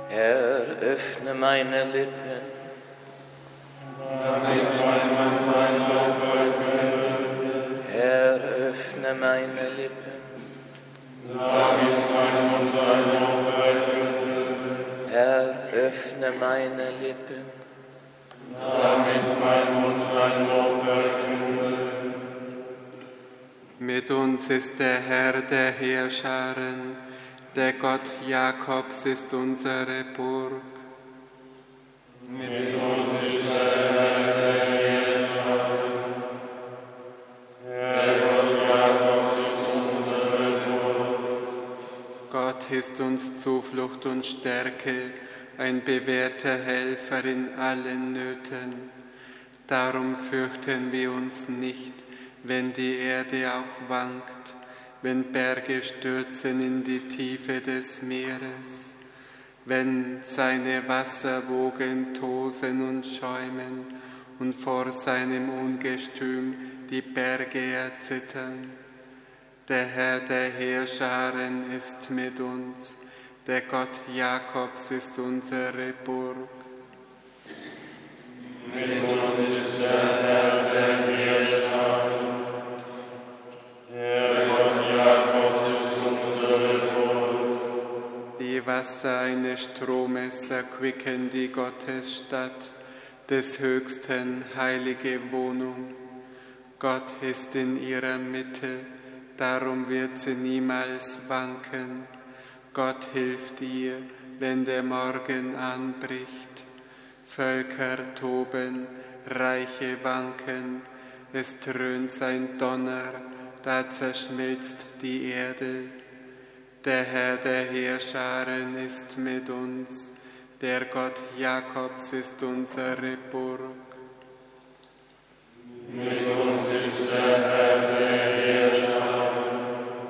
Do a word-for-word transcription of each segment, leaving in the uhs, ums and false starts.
Herr, öffne meine Lippen, damit mein Mund dein Lob verkündet. Herr, öffne meine Lippen, Damit mein Mund dein Lob verkündet. Herr, öffne meine Lippen, Damit mein Mund dein Lob verkündet. Mit uns ist der Herr der Heerscharen, der Gott Jakobs ist unsere Burg. Mit uns ist der Herr der Heerscharen, der Gott Jakobs ist unsere Burg. Gott ist uns Zuflucht und Stärke, ein bewährter Helfer in allen Nöten. Darum fürchten wir uns nicht, wenn die Erde auch wankt, wenn Berge stürzen in die Tiefe des Meeres, wenn seine Wasserwogen tosen und schäumen und vor seinem Ungestüm die Berge erzittern. Der Herr der Heerscharen ist mit uns, der Gott Jakobs ist unsere Burg. Mit uns ist der Herr der Heerscharen, der Gott Jakobs ist unsere Burg. Die Wasser eines Stromes erquicken die Gottesstadt, des Höchsten heilige Wohnung. Gott ist in ihrer Mitte, darum wird sie niemals wanken. Gott hilft ihr, wenn der Morgen anbricht. Völker toben, Reiche wanken, es dröhnt sein Donner, da zerschmilzt die Erde. Der Herr der Heerscharen ist mit uns, der Gott Jakobs ist unsere Burg. Mit uns ist der Herr der Heerscharen,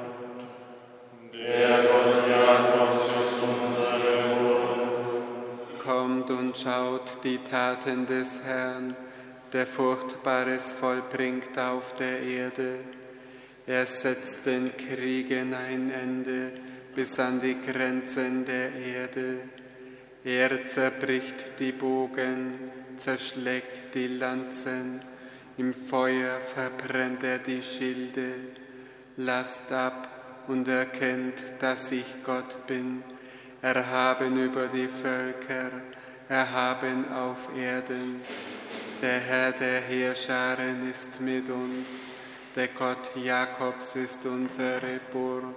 der Gott Jakobs ist unsere Burg. Kommt und schaut die Taten des Herrn, der Furchtbares vollbringt auf der Erde. Er setzt den Kriegen ein Ende bis an die Grenzen der Erde. Er zerbricht die Bogen, zerschlägt die Lanzen, im Feuer verbrennt er die Schilde. Lasst ab und erkennt, dass ich Gott bin, erhaben über die Völker, erhaben auf Erden. Der Herr der Heerscharen ist mit uns, der Gott Jakobs ist unsere Burg.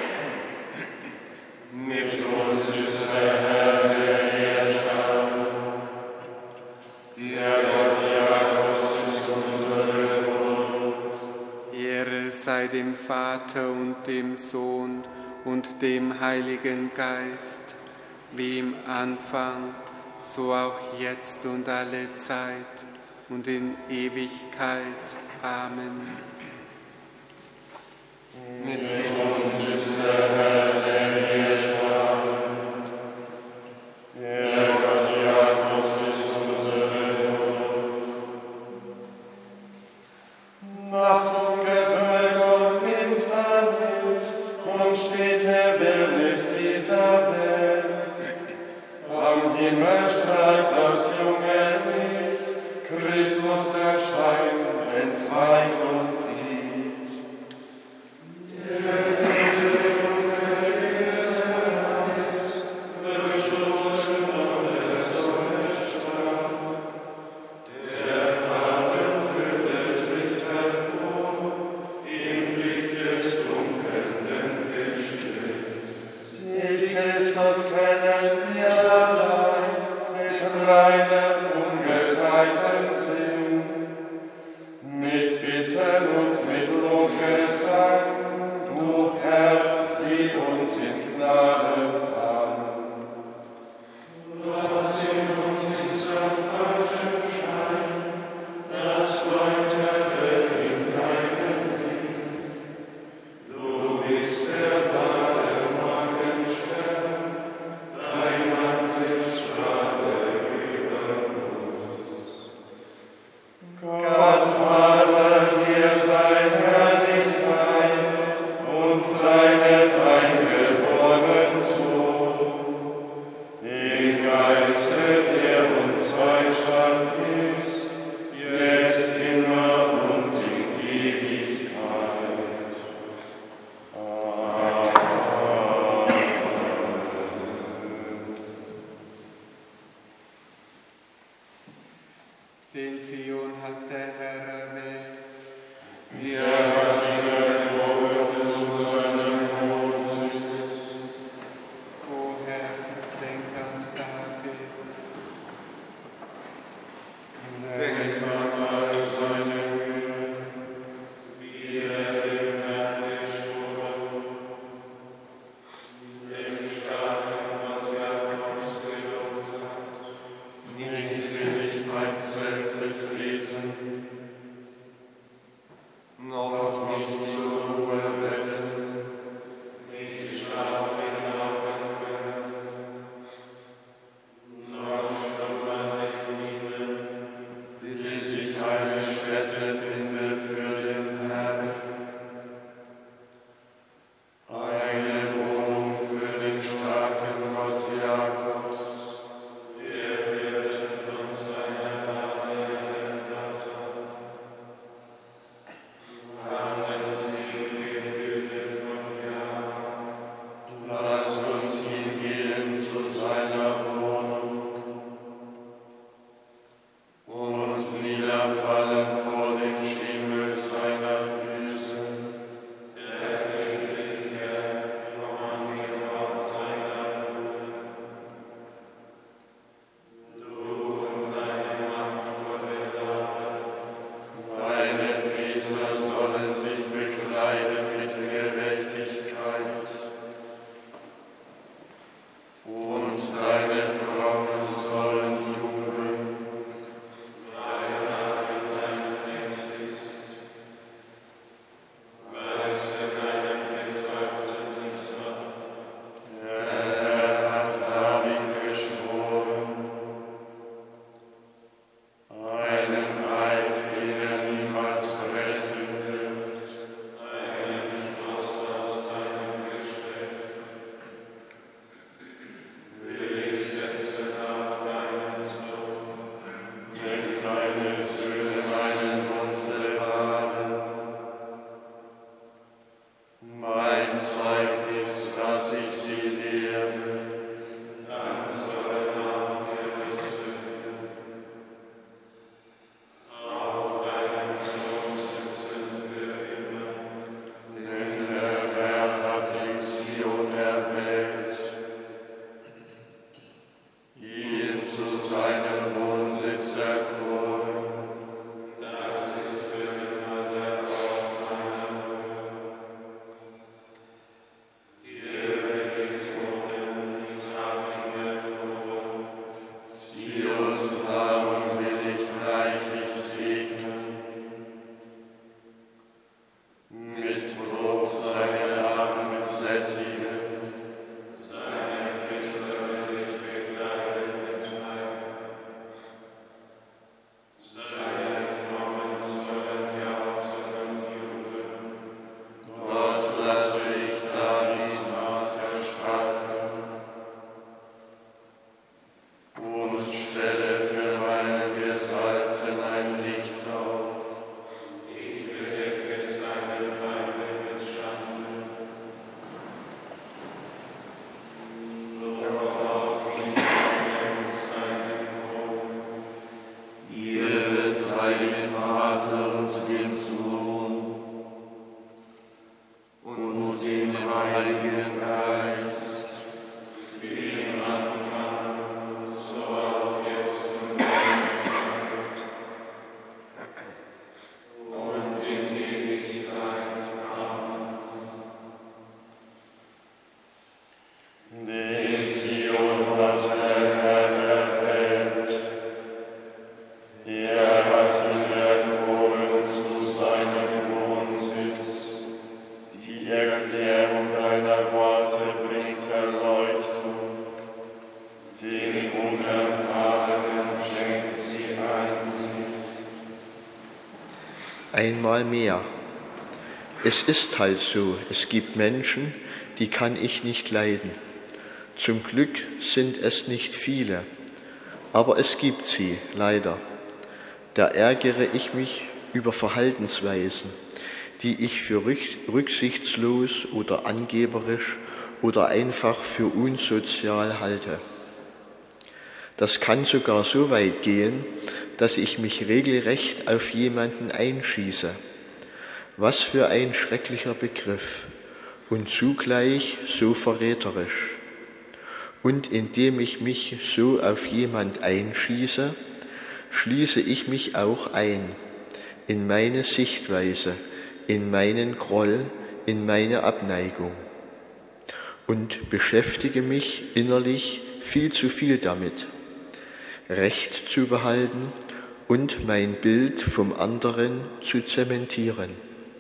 Mit uns ist der Herr der Heerscharen, der Gott Jakobs ist unsere Burg. Ehre sei dem Vater und dem Sohn und dem Heiligen Geist, wie im Anfang, so auch jetzt und alle Zeit und in Ewigkeit. Amen. Mit uns ist der Herr der Heerscharen, der Gott Jakobs ist unsere Burg. Nacht und Gewölk und Finsternis und stete Wildnis dieser Welt. Am Himmel strahlt das junge Licht, Christus erscheint, entzweit und flieht. Du bist der wahre Morgenstern, dein Den Zion hat der Herr erwählt. Er hat ihn erholt zu seinem Wohnsitz. O Herr, denk an David. Denk an all seine Mühe, wie er dem Herrn geschworen, dem starken Gott Jakobs gelobt hat. Nicht will ich mein Zelt betreten, noch nicht zur Ruhe betten, nicht Schlaf in Augen gönnen, noch schlummern in ihnen, bis ich eine Stätte finde für den Herrn, eine Wohnung für den starken Gott Jakobs, der Hirten von seiner Lage erflattern. Fangen Sie Gefühle von Jahr, lasst uns hingehen zu seiner Wohnung und niederfallen vor dem Schemel seiner Füße. Der ewige Herr, komm an den Ort deiner Ruhe. Du und deine machtvolle Lade, deine Priester sollen sich bekleiden mit Gerechtigkeit und deine Frommen sollen jubeln, weil David dein Knecht ist, weiche deinem Gesalbten nicht ab. Der Herr hat David geschworen, einen Eid, den er niemals brechen wird, einen Schloss aus deinem Geschlecht. Will ich setzen auf deinen Thron, denn deine Söhne meinen Mund bewahren. Mein Zeugnis, dass ich sie lehre, dann sollen auch ihre Söhne auf deinem Thron sitzen für immer. Denn der Herr hat die Zion erwählt, ihn zu seinem Wohnsitz erkoren. Das ist für immer der Ort meiner Ruhe. Hier will ich wohnen, ich habe ihn erkoren. Zions Namen will ich reichlich segnen. Mit Brot seine Arme sättigen, seine Priester will ich bekleiden mit Wein. Seine Frommen sollen jauchzen und jubeln. Gott lasse ich Davids Macht erstarken und stelle für meinen Gesalbten ein Licht auf. Ich bedecke seine Feinde mit Schande. Doch auf ihn glänzt seine Krone. Ehre sei dem Vater und dem Sohn und dem Heiligen Geist, wie im Anfang, so auch jetzt und alle Zeit und in Ewigkeit. Amen. Den Zion hat der Herr erwählt, er hat ihn erkoren zu seinem Wohnsitz. Die Erklärung deiner Worte bringt Erleuchtung, den Unerfahrenen schenkt sie Einsicht. Einmal mehr. Es ist halt so, es gibt Menschen, die kann ich nicht leiden. Zum Glück sind es nicht viele, aber es gibt sie, leider. Da ärgere ich mich über Verhaltensweisen, die ich für rücksichtslos oder angeberisch oder einfach für unsozial halte. Das kann sogar so weit gehen, dass ich mich regelrecht auf jemanden einschieße. Was für ein schrecklicher Begriff und zugleich so verräterisch. Und indem ich mich so auf jemand einschieße, schließe ich mich auch ein in meine Sichtweise, in meinen Groll, in meine Abneigung und beschäftige mich innerlich viel zu viel damit, Recht zu behalten und mein Bild vom anderen zu zementieren.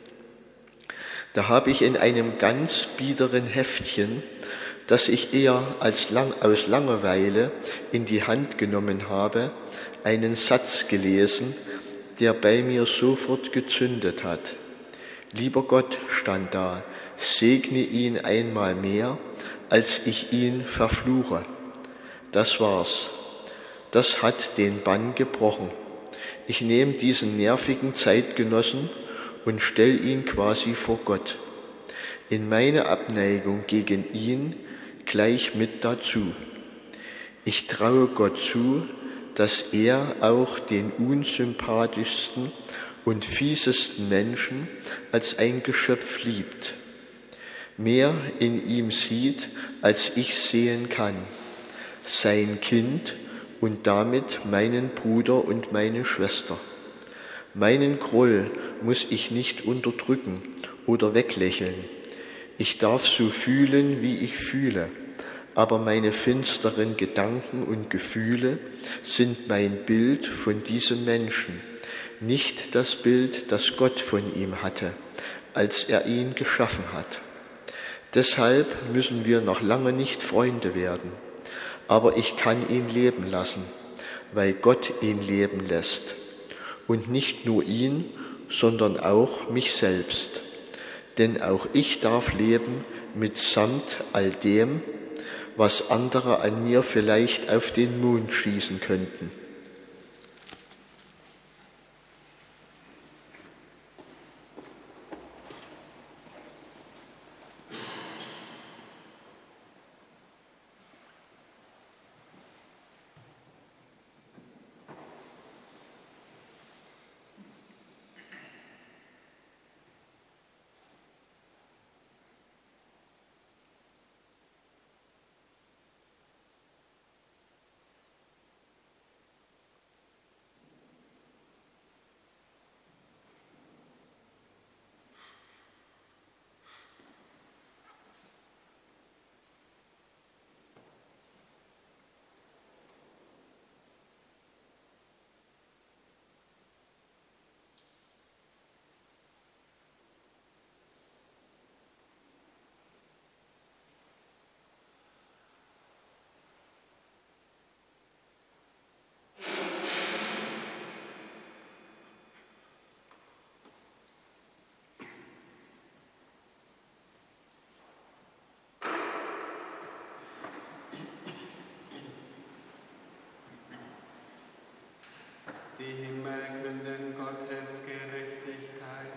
Da habe ich in einem ganz biederen Heftchen, das ich eher als lang, aus Langeweile in die Hand genommen habe, einen Satz gelesen, der bei mir sofort gezündet hat. Lieber Gott, stand da, segne ihn einmal mehr, als ich ihn verfluche. Das war's. Das hat den Bann gebrochen. Ich nehme diesen nervigen Zeitgenossen und stell ihn quasi vor Gott. In meine Abneigung gegen ihn gleich mit dazu. Ich traue Gott zu, dass er auch den unsympathischsten und fiesesten Menschen als ein Geschöpf liebt, mehr in ihm sieht, als ich sehen kann, sein Kind und damit meinen Bruder und meine Schwester. Meinen Groll muss ich nicht unterdrücken oder weglächeln. Ich darf so fühlen, wie ich fühle, aber meine finsteren Gedanken und Gefühle sind mein Bild von diesem Menschen, nicht das Bild, das Gott von ihm hatte, als er ihn geschaffen hat. Deshalb müssen wir noch lange nicht Freunde werden, aber ich kann ihn leben lassen, weil Gott ihn leben lässt. Und nicht nur ihn, sondern auch mich selbst. Denn auch ich darf leben mitsamt all dem, was andere an mir vielleicht auf den Mond schießen könnten. Die Himmel künden Gottes Gerechtigkeit.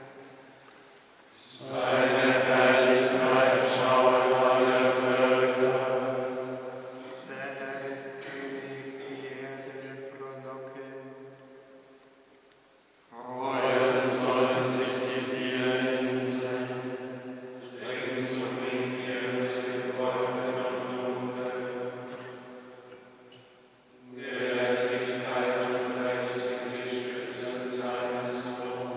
Seine Herrlichkeit schauen alle Völker. Der Herr ist König, die Erde frohlocken. Freuen sollen sich die vielen Inseln, ringsum ihr sind Wolken und Dunkel. Gerechtigkeit und Recht sind die Stützen seines Thrones.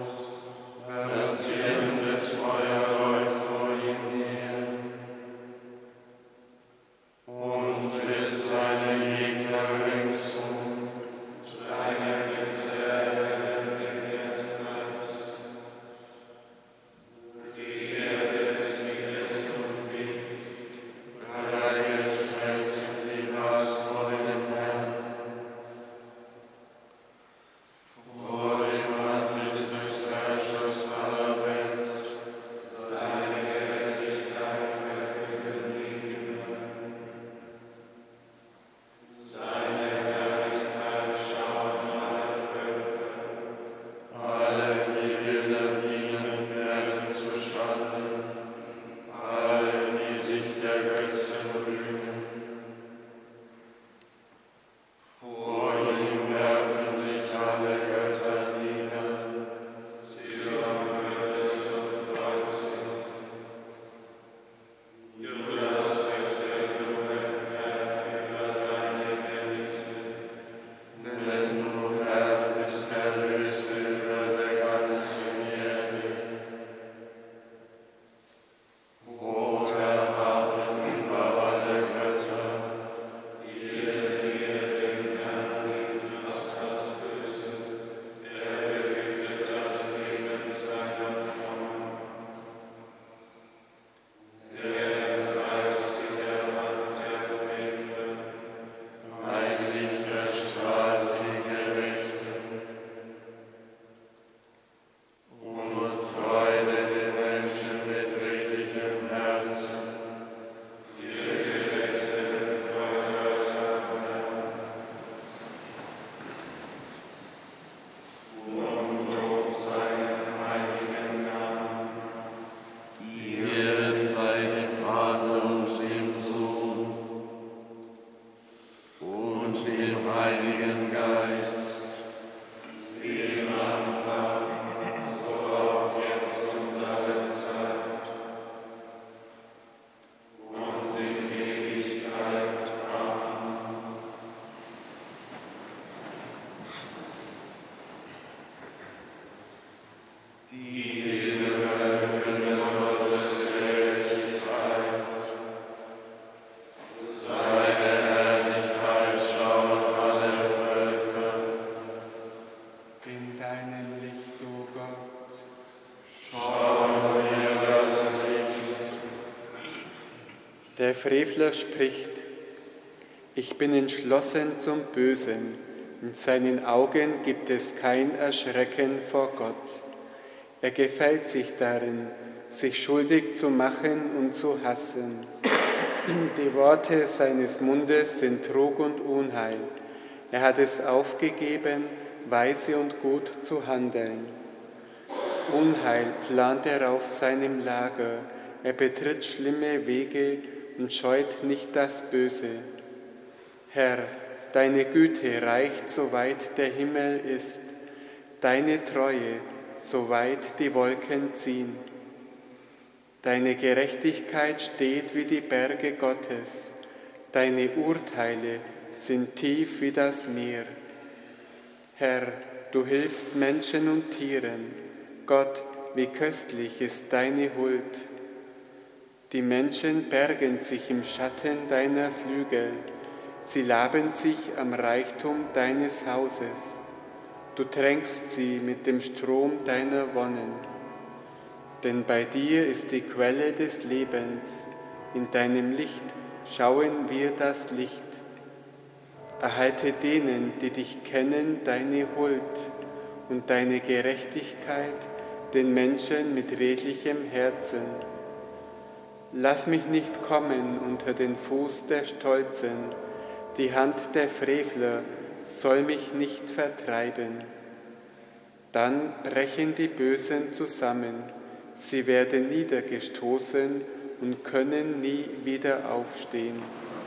Frevler spricht: Ich bin entschlossen zum Bösen, in seinen Augen gibt es kein Erschrecken vor Gott. Er gefällt sich darin, sich schuldig zu machen und zu hassen. Die Worte seines Mundes sind Trug und Unheil. Er hat es aufgegeben, weise und gut zu handeln. Unheil plant er auf seinem Lager, er betritt schlimme Wege und scheut nicht das Böse. Herr, deine Güte reicht, soweit der Himmel ist, deine Treue, soweit die Wolken ziehen. Deine Gerechtigkeit steht wie die Berge Gottes, deine Urteile sind tief wie das Meer. Herr, du hilfst Menschen und Tieren, Gott, wie köstlich ist deine Huld. Die Menschen bergen sich im Schatten deiner Flügel, sie laben sich am Reichtum deines Hauses. Du tränkst sie mit dem Strom deiner Wonnen. Denn bei dir ist die Quelle des Lebens, in deinem Licht schauen wir das Licht. Erhalte denen, die dich kennen, deine Huld und deine Gerechtigkeit den Menschen mit redlichem Herzen. Lass mich nicht kommen unter den Fuß der Stolzen, die Hand der Frevler soll mich nicht vertreiben. Dann brechen die Bösen zusammen, sie werden niedergestoßen und können nie wieder aufstehen.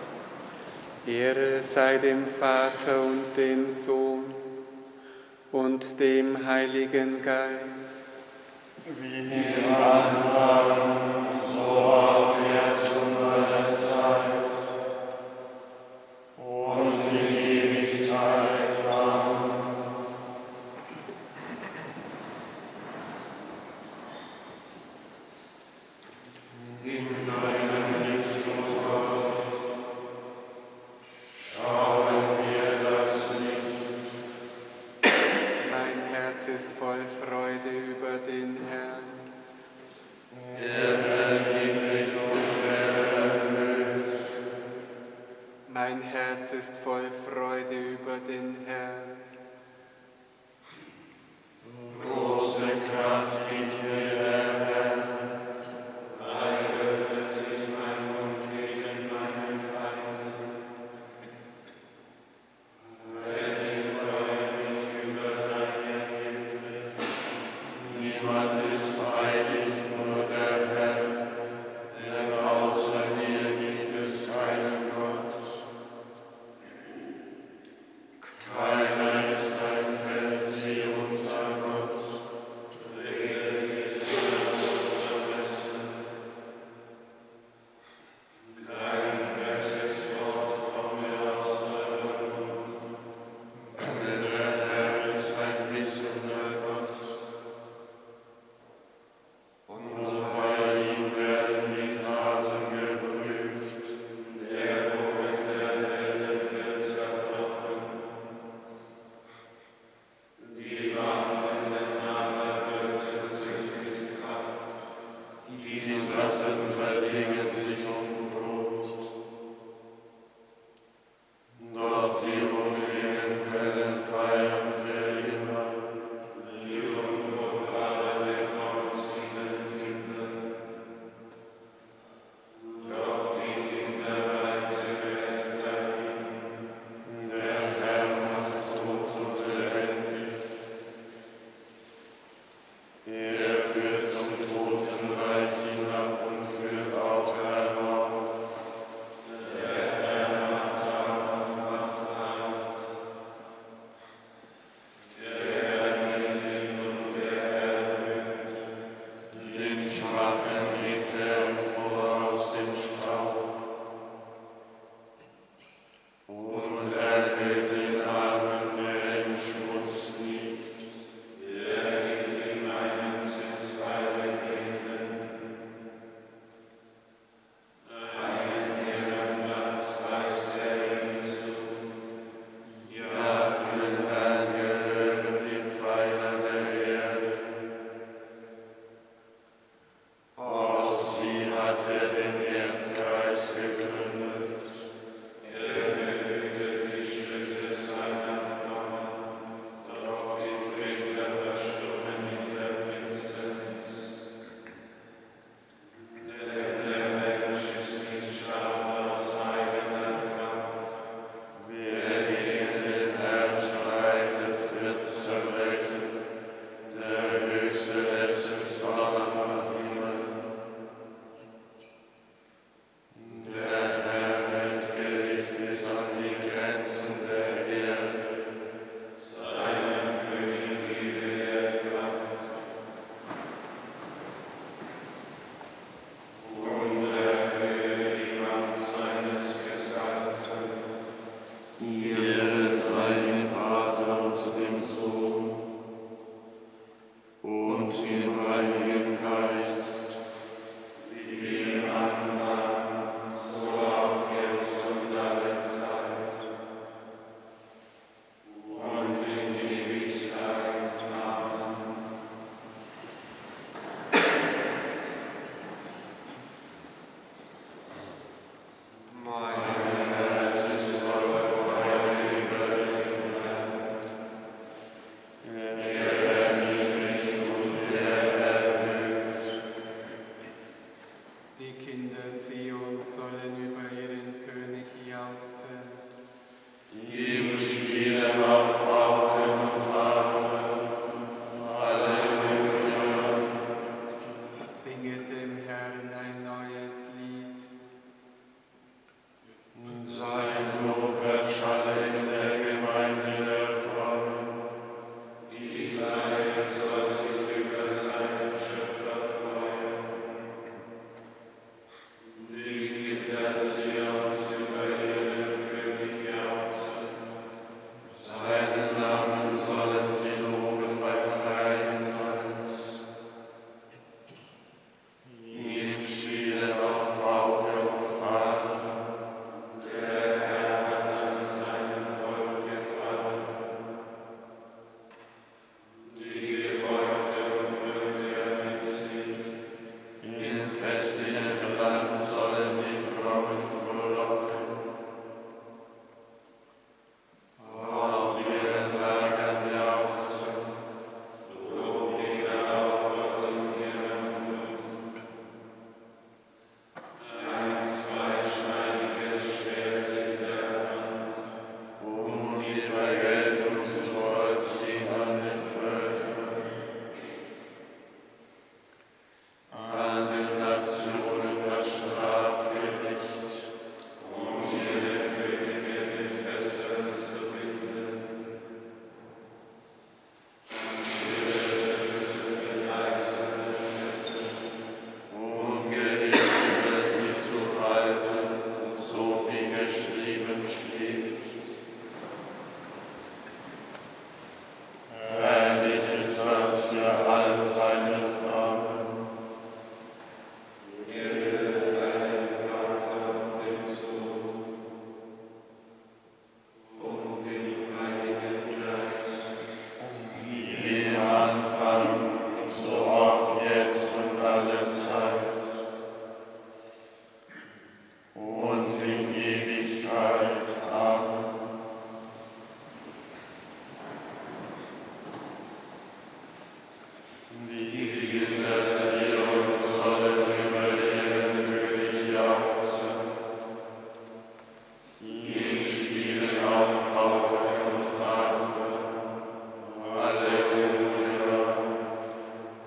Ehre sei dem Vater und dem Sohn und dem Heiligen Geist. Wie im Anfang, so auch jetzt und alle Zeit und in Ewigkeit. Amen. In deinem Licht, o Gott, schauen wir das Licht. Mein Herz ist voll Freude über den Herrn. Er erniedrigt und er erhöht. Mein Herz ist voll Freude über den Herrn. Große Kraft gibt mir der Herr. Bald öffnet sich mein Mund gegen meine Feinde. Denn ich freue mich über deine Hilfe. Niemand ist heilig, nur der Herr, denn außer dir gibt es keinen Gott. Keiner ist ein Fels wie unser Gott,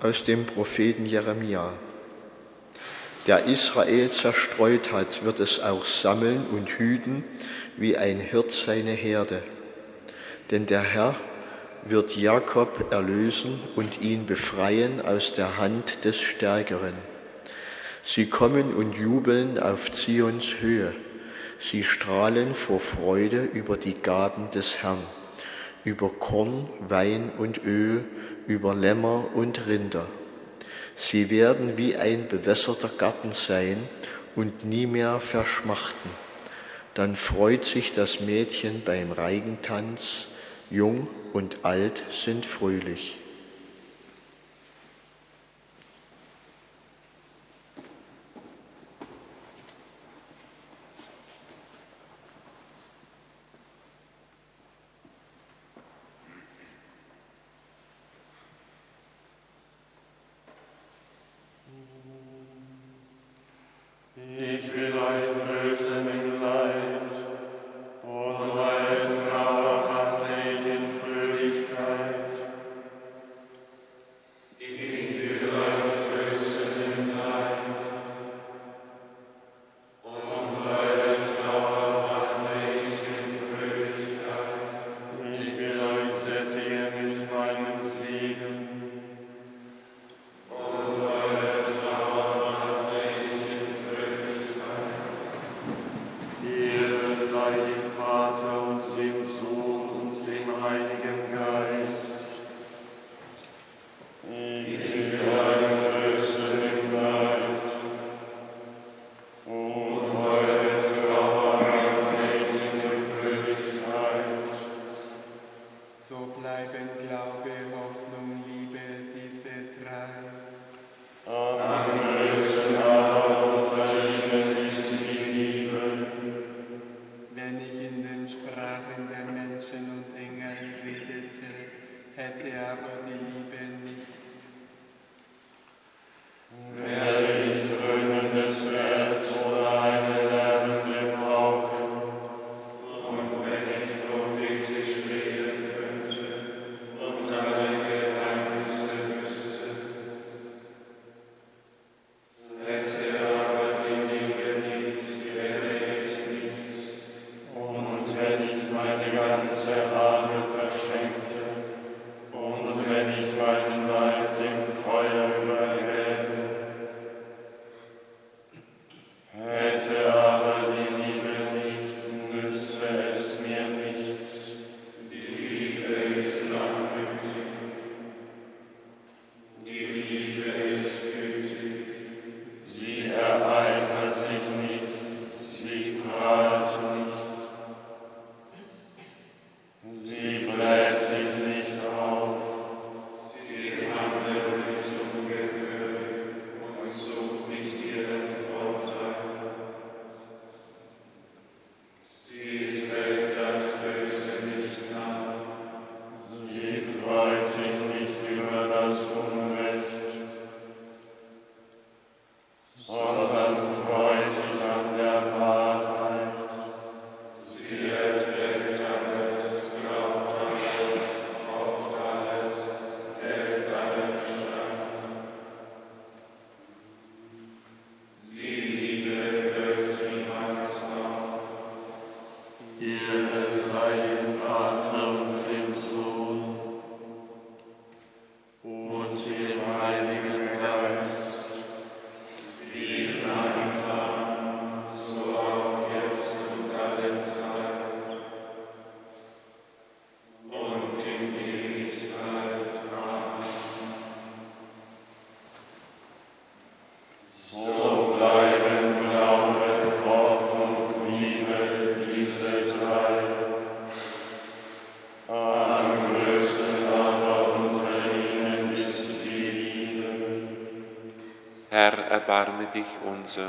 aus dem Propheten Jeremia. Der Israel zerstreut hat, wird es auch sammeln und hüten, wie ein Hirt seine Herde. Denn der Herr wird Jakob erlösen und ihn befreien aus der Hand des Stärkeren. Sie kommen und jubeln auf Zions Höhe. Sie strahlen vor Freude über die Gaben des Herrn, über Korn, Wein und Öl, über Lämmer und Rinder. Sie werden wie ein bewässerter Garten sein und nie mehr verschmachten. Dann freut sich das Mädchen beim Reigentanz, jung und alt sind fröhlich. Ich will euch trösten im Leid und eure Trauer wandle ich in Fröhlichkeit. Ich will euch trösten im Leid und eure Trauer wandle ich in Fröhlichkeit. Ich will euch sättigen mit meinem Segen. Herr, erbarme dich unser.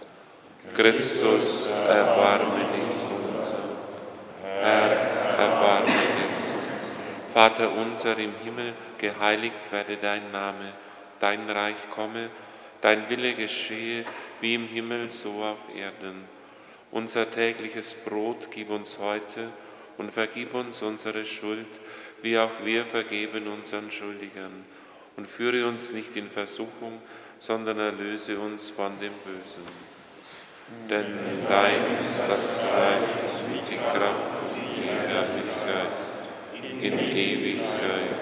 Christus, erbarme dich unser. Herr, erbarme dich. Vater unser im Himmel, geheiligt werde dein Name, dein Reich komme, dein Wille geschehe, wie im Himmel, so auf Erden. Unser tägliches Brot gib uns heute und vergib uns unsere Schuld, wie auch wir vergeben unseren Schuldigern. und führe uns nicht in Versuchung, sondern erlöse uns von dem Bösen. Denn dein ist das Reich und die Kraft und die Herrlichkeit in Ewigkeit.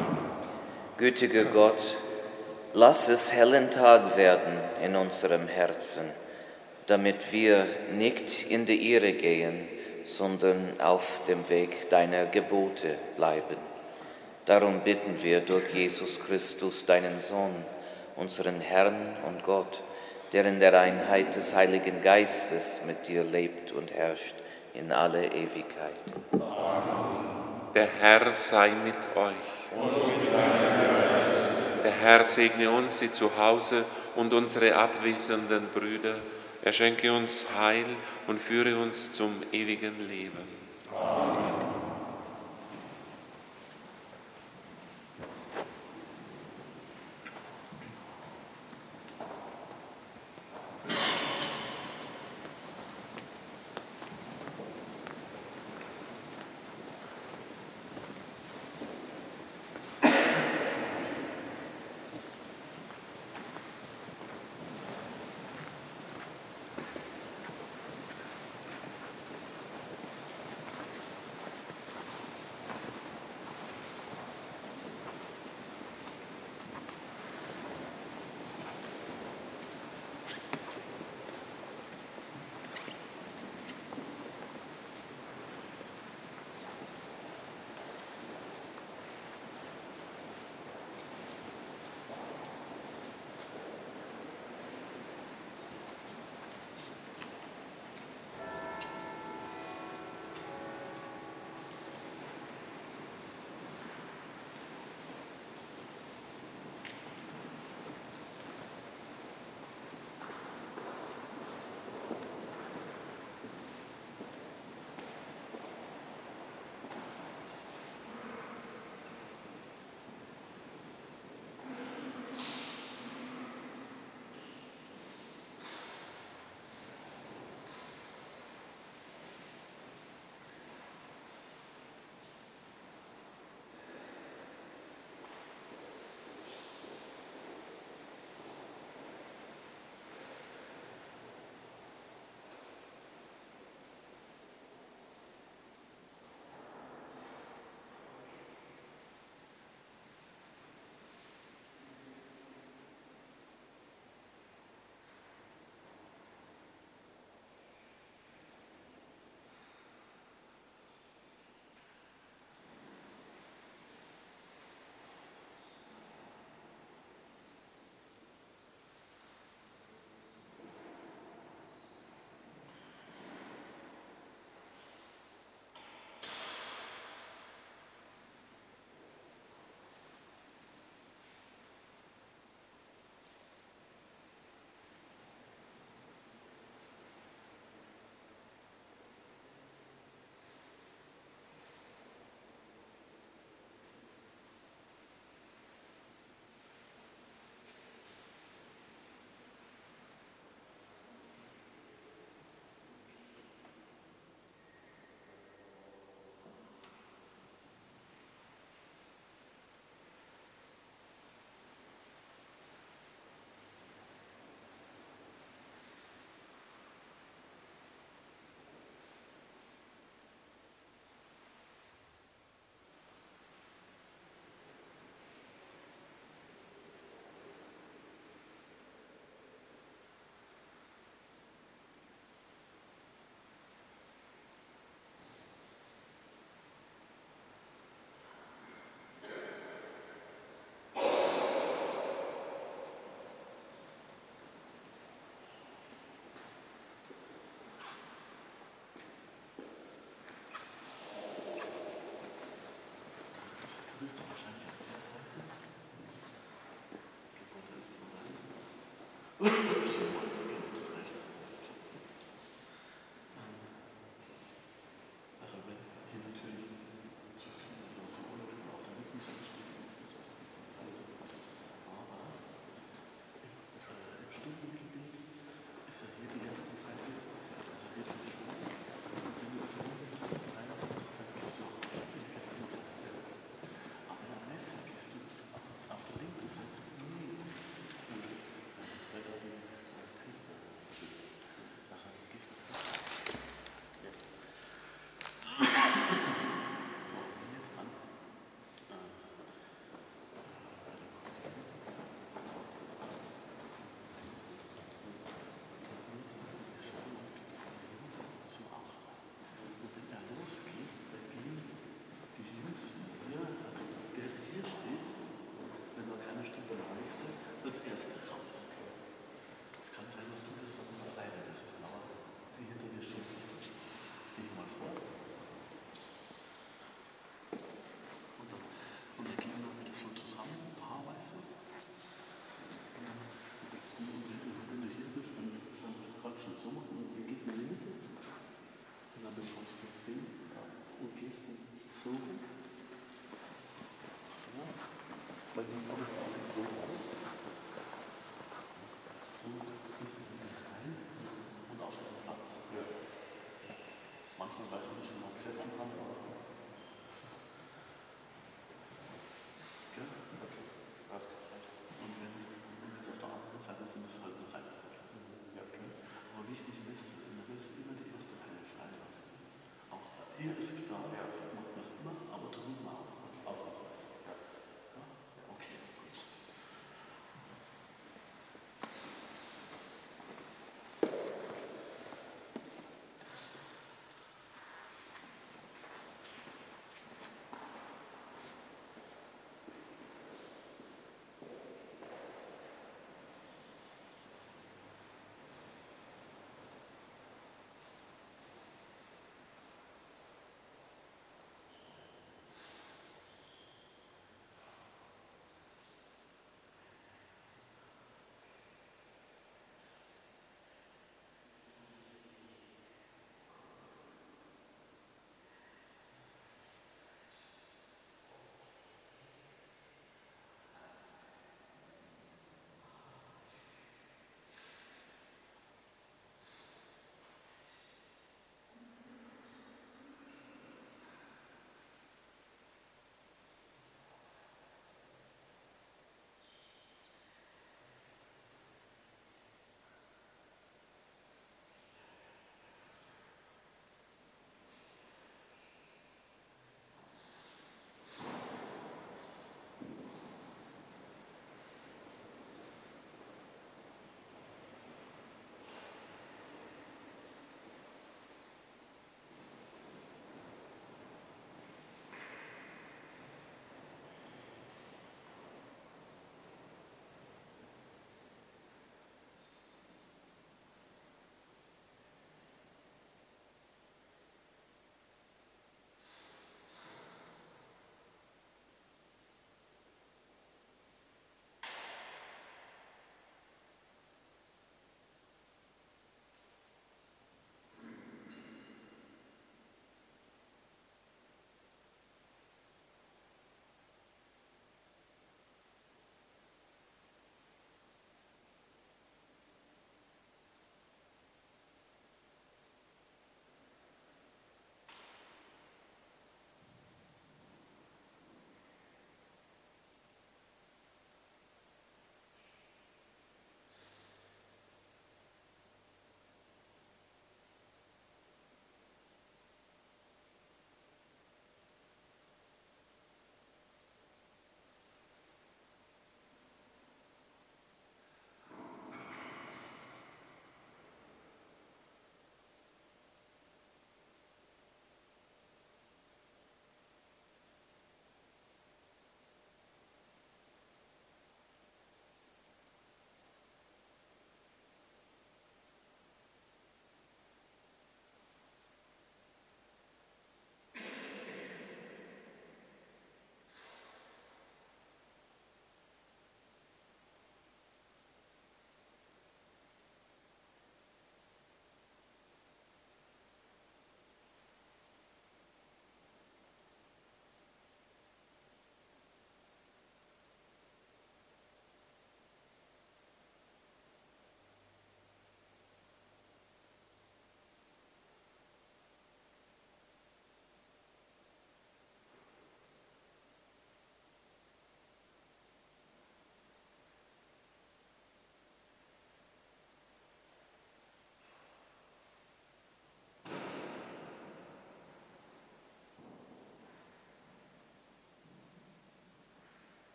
Gütiger Gott, lass es hellen Tag werden in unserem Herzen, damit wir nicht in die Irre gehen, sondern auf dem Weg deiner Gebote bleiben. Darum bitten wir durch Jesus Christus, deinen Sohn, unseren Herrn und Gott, der in der Einheit des Heiligen Geistes mit dir lebt und herrscht in alle Ewigkeit. Der Herr sei mit euch. Der Herr segne uns, die zu Hause und unsere abwesenden Brüder. Er schenke uns Heil und führe uns zum ewigen Leben. Amen. Auf der linken Manchmal weiß man nicht, wo man gesessen hat. Okay? Okay. Und wenn, wenn jetzt auf der anderen Seite sind, ist es halt nur Seitenverkehr. Ja, okay. Aber wichtig ist, in der Messe immer die erste Reihe freilassen. Auch da, hier ist klar, ja, macht man es immer, aber drüben auch. Okay. Ausnahmsweise.